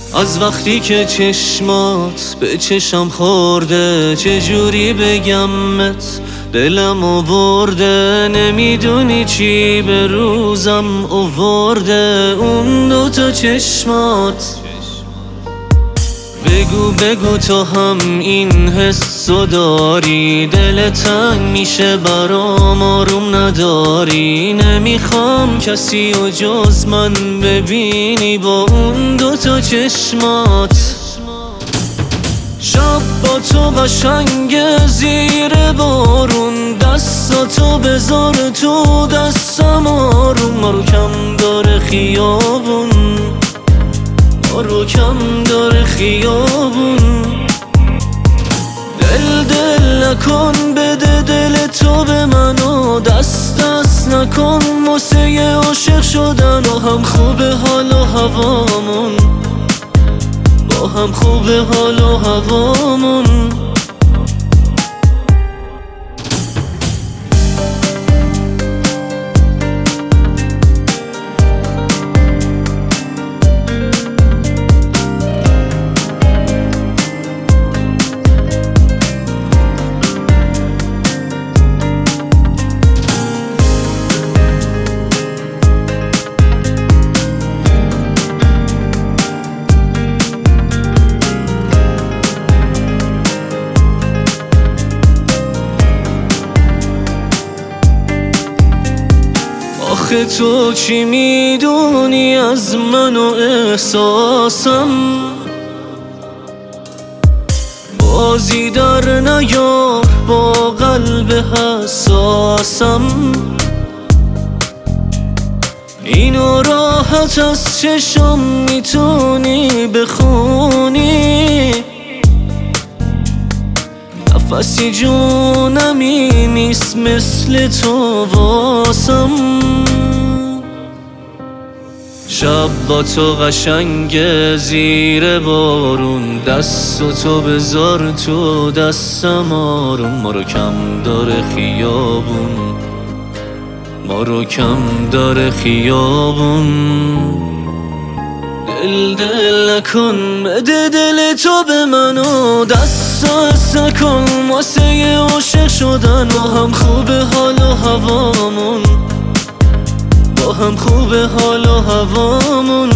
از وقتی که چشمات به چشم خورده، چجوری بگمت دلمو برده. نمیدونی چی به روزم آورده اون دوتا چشمات. بگو بگو تو هم این حسو داری، دل تنگ میشه برام آروم نداری. نمیخوام کسی و جز من ببینی با اون دوتا چشمات. شب با تو قشنگ زیر بارون، دستاتو بذار تو دستم آروم. ما رو کم داره خیابون، ما رو کم داره خیابون. دل نکن بده دل تو به منو، دست نکن واسه عاشق شدن. و هم خوبه حال و هوامون، با هم خوبه حال و هوامون. آخه تو چی میدونی از من و احساسم؟ بازی در نیار با قلب حساسم. اینو راحت از چشم میتونی بخونی، نفسی جونمی نیست مثل تو واسم. شب با تو قشنگ زیر بارون، دستو بذار تو دستم آروم. ما رو کم داره خیابون، ما رو کم داره خیابون. دل نکن بده دل تو به منو، دست نکن واسه عاشق شدن. و هم خوبه حال و هوامون، با هم خوبه حال و هوامون.